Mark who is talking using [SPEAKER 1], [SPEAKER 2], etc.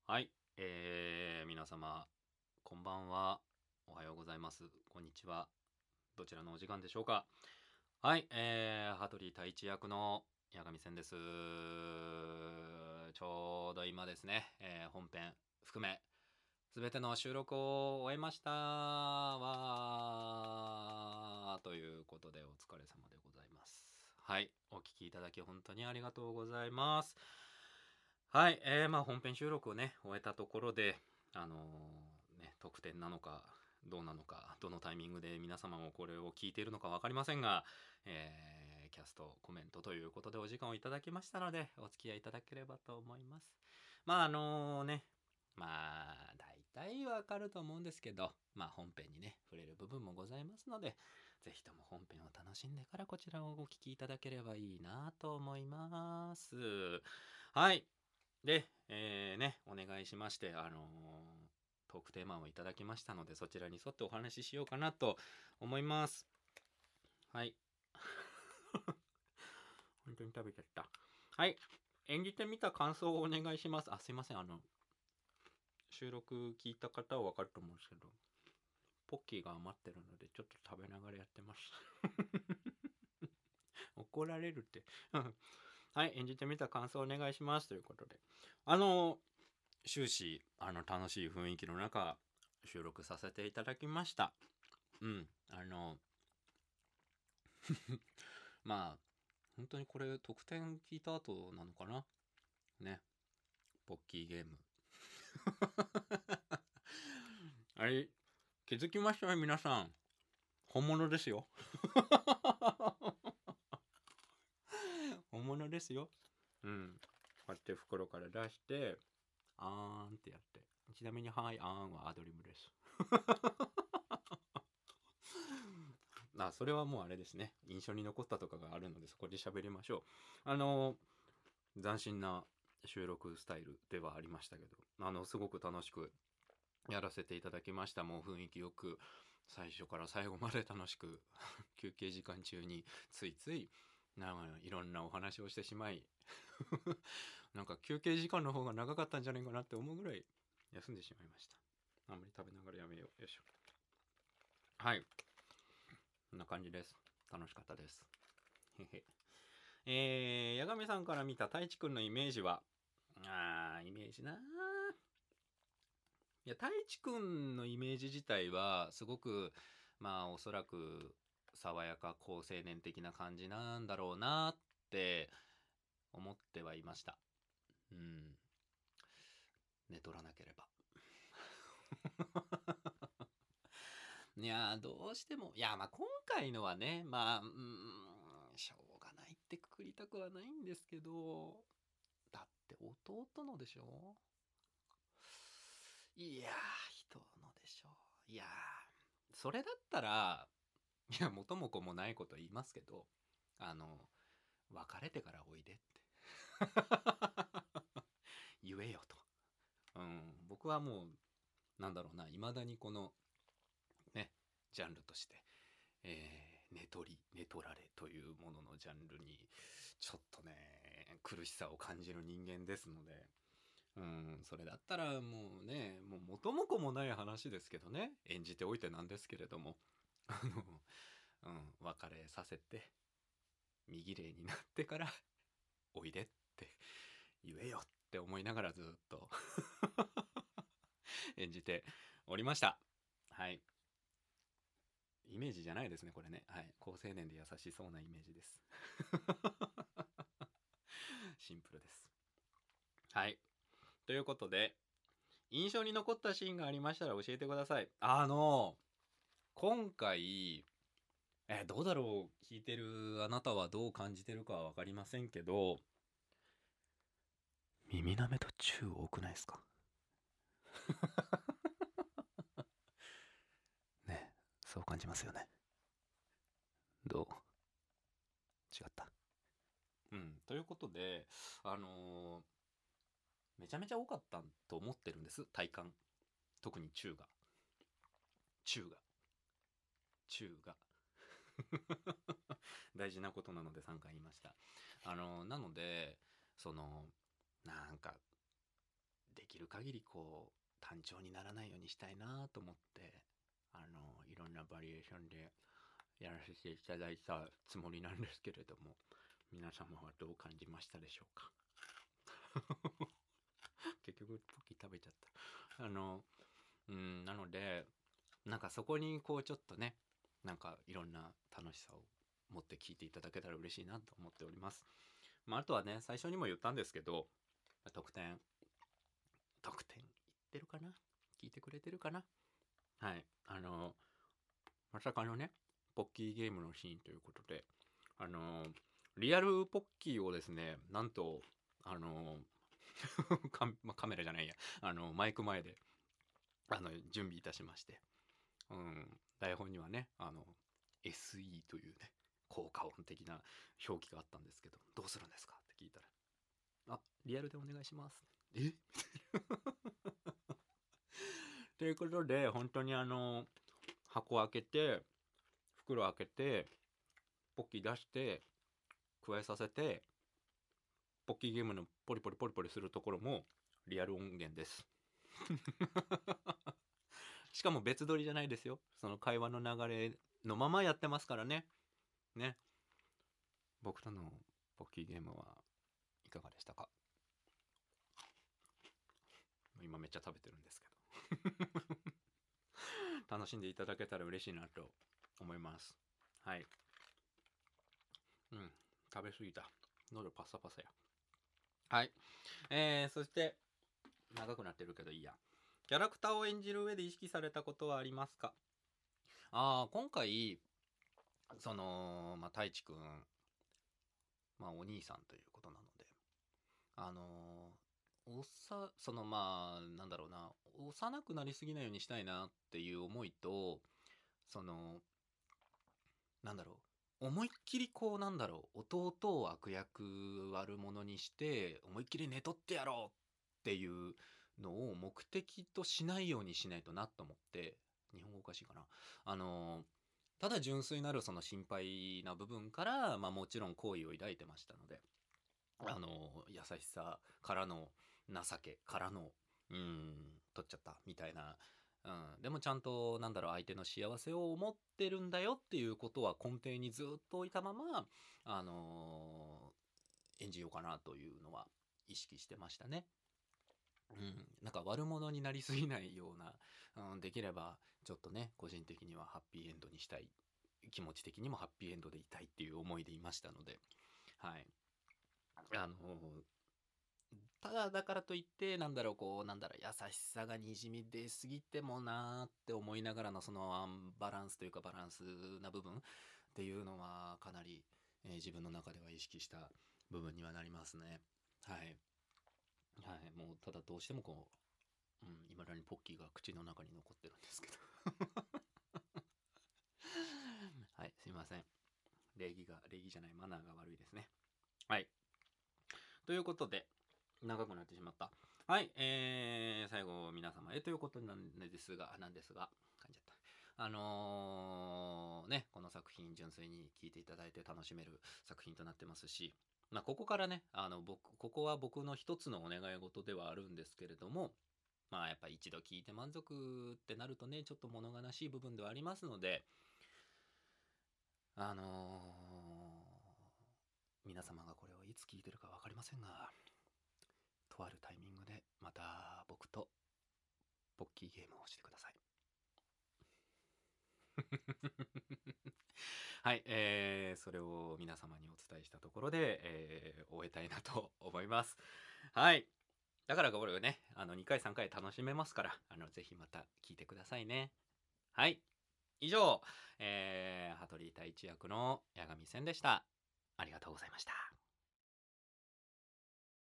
[SPEAKER 1] はい、皆様、こんばんは。おはようございます。こんにちは。どちらのお時間でしょうか。はい、羽鳥太一役の八神千です。ちょうど今ですね、本編含め、すべての収録を終えましたわーということで、お疲れ様でございます。はい、お聞きいただき本当にありがとうございます。はい、本編収録をね、終えたところで、特典なのか、どうなのか、どのタイミングで皆様もこれを聞いているのか分かりませんが、キャスト、コメントということでお時間をいただきましたので、お付き合いいただければと思います。大体わかると思うんですけど、本編にね、触れる部分もございますので、ぜひとも本編を楽しんでからこちらをお聞きいただければいいなと思います。はい。で、お願いしまして、トークテーマをいただきましたので、そちらに沿ってお話ししようかなと思います。はい。本当に食べちゃった。はい。演じてみた感想をお願いします。あ、すいません。収録聞いた方はわかると思うんですけど、ポッキーが余ってるので、ちょっと食べながらやってます。怒られるって。はい。演じてみた感想をお願いします。ということで。終始楽しい雰囲気の中収録させていただきました。まあ本当にこれ特典聞いた後なのかなね。ポッキーゲームあれ気づきましたね皆さん。本物ですよ。本物ですよ。こうやって袋から出してあーんってやって、ちなみにはいあーんはアドリブです。それはもうあれですね。印象に残ったとかがあるのでそこで喋りましょう。斬新な収録スタイルではありましたけど、すごく楽しくやらせていただきました。もう雰囲気よく最初から最後まで楽しく休憩時間中についついいろんなお話をしてしまいなんか休憩時間の方が長かったんじゃないかなって思うぐらい休んでしまいました。あんまり食べながらやめよう。よいしょ。はい、こんな感じです。楽しかったです。へへ。八神さんから見た太一くんのイメージは、イメージな。いや、太一くんのイメージ自体は、すごく、おそらく、爽やか好青年的な感じなんだろうなって思ってはいました。うん。寝取らなければ。いやどうしても、今回のはね、しょうがないってくくりたくはないんですけど、だって弟のでしょ。いや人のでしょ。それだったら、元も子もないこと言いますけど、あの、別れてからおいでって言えよと。僕はもう、なんだろうな、いまだにこの、ね、ジャンルとして、寝取り、寝取られというもののジャンルに、ちょっとね、苦しさを感じる人間ですので、それだったらもうね、もう元も子もない話ですけどね、演じておいてなんですけれども、別れさせて、身綺麗になってからおいでって言えよって思いながらずっと演じておりました。はい。イメージじゃないですね、これね。はい。高青年で優しそうなイメージです。シンプルです。はい。ということで、印象に残ったシーンがありましたら教えてください。今回、どうだろう、聞いてるあなたはどう感じてるかは分かりませんけど、耳なめとチュー多くないですか？ね、そう感じますよね。どう？違った。ということで、あのーめちゃめちゃ多かったと思ってるんです、体感。特にチューが。チューが。チューが。大事なことなので3回言いました。なので、その、なんか、出来きる限りこう単調にならないようにしたいなと思って、いろんなバリエーションでやらせていただいたつもりなんですけれども、皆様はどう感じましたでしょうか？結局ポッキー食べちゃった。なので、なんかそこにこうちょっとね、なんかいろんな楽しさを持って聞いていただけたら嬉しいなと思っております。あとはね、最初にも言ったんですけど、得点言ってるかな？聞いてくれてるかな？はい。まさかのね、ポッキーゲームのシーンということで、リアルポッキーをですね、なんと、カメラじゃないや、マイク前で、準備いたしまして、台本にはね、SE というね、効果音的な表記があったんですけど、どうするんですかって聞いたら、リアルでお願いします。ということで、本当に箱開けて、袋開けて、ポッキー出して、加えさせて、ポッキーゲームのポリポリポリポリするところもリアル音源です。しかも別撮りじゃないですよ。その会話の流れのままやってますからね。ね。僕とのポッキーゲームはいかがでしたか？今めっちゃ食べてるんですけど。楽しんでいただけたら嬉しいなと思います。はい。食べ過ぎた。喉パサパサや。はい。そして、長くなってるけどいいや。キャラクターを演じる上で意識されたことはありますか？今回、太一くん、お兄さんということなので、なんだろうな、幼くなりすぎないようにしたいなっていう思いと、なんだろ思いっきりこう弟を悪役悪者にして思いっきり寝取ってやろうっていうのを目的としないようにしないとなと思って、日本語おかしいかな、ただ純粋なるその心配な部分から、もちろん好意を抱いてましたので、優しさからの情けからの取っちゃったみたいな、でもちゃんと相手の幸せを思ってるんだよっていうことは根底にずっと置いたまま、演じようかなというのは意識してましたね。なんか悪者になりすぎないような、できればちょっとね個人的にはハッピーエンドにしたい、気持ち的にもハッピーエンドでいたいっていう思いでいましたので、はい。ただだからといって優しさがにじみ出すぎてもなーって思いながらのそのバランスというかバランスな部分っていうのはかなり、自分の中では意識した部分にはなりますね。はいはい。もうただどうしてもこう未だにポッキーが口の中に残ってるんですけどはい、すいません。礼儀じゃない、マナーが悪いですね。はい。ということで、長くなってしまった。はい、最後皆様へということなんですが、噛んじゃった。この作品純粋に聴いていただいて楽しめる作品となってますし、ここからね、ここは僕の一つのお願い事ではあるんですけれども、やっぱ一度聞いて満足ってなるとね、ちょっと物悲しい部分ではありますので、皆様がこれをいつ聞いてるか分かりませんが、とあるタイミングでまた僕とポッキーゲームをしてください。はい、それを皆様にお伝えしたところで、終えたいなと思います。はい。だからこれをね、2回3回楽しめますから、ぜひまた聞いてくださいね。はい。以上、羽鳥太一役の八神千でした。ありがとうございました。